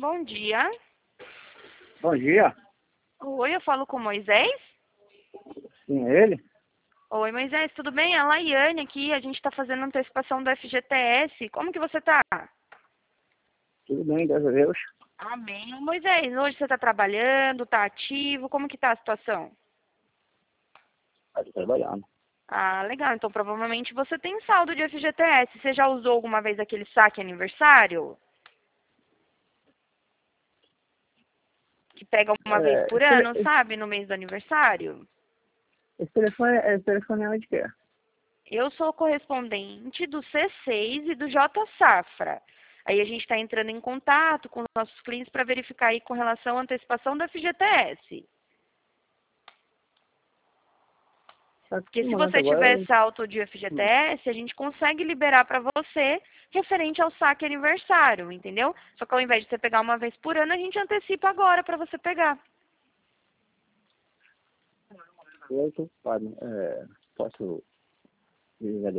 Bom dia. Bom dia. Oi, eu falo com o Moisés? Sim, é ele? Oi, Moisés, tudo bem? É a Laiane aqui, a gente está fazendo antecipação do FGTS. Como que você tá? Tudo bem, graças a Deus. Amém. Ô, Moisés, hoje você está trabalhando, está ativo? Como que tá a situação? Estou trabalhando. Ah, legal. Então provavelmente você tem saldo de FGTS. Você já usou alguma vez aquele saque aniversário? Que pega uma vez por ano, sabe? No mês do aniversário? Esse telefone é de quê? Eu sou correspondente do C6 e do J Safra. Aí a gente está entrando em contato com os nossos clientes para verificar aí com relação à antecipação da FGTS. Tá Porque se acostumado você agora. tiver salto de FGTS, a gente consegue liberar para você referente ao saque aniversário, entendeu? Só que ao invés de você pegar uma vez por ano, a gente antecipa agora para você pegar. Eu estou ocupado. Posso ligar